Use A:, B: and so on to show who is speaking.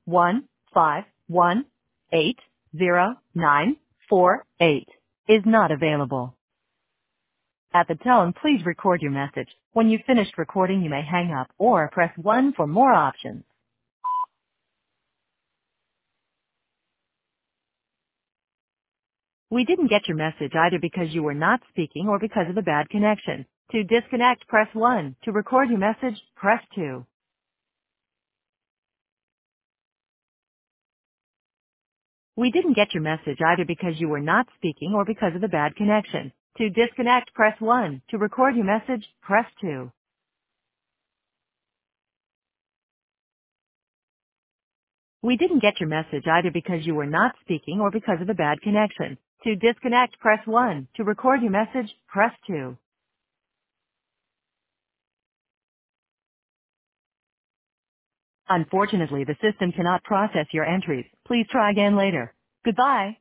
A: 151800948 is not available. At the tone, please record your message. When you've finished recording, you may hang up or press 1 for more options. We didn't get your message either because you were not speaking or because of a bad connection. To disconnect, press 1. To record your message, press 2. We didn't get your message either because you were not speaking or because of a bad connection. To disconnect, press 1. To record your message, press 2. We didn't get your message either because you were not speaking or because of a bad connection. To disconnect, press 1. To record your message, press 2. Unfortunately, the system cannot process your entries. Please try again later. Goodbye.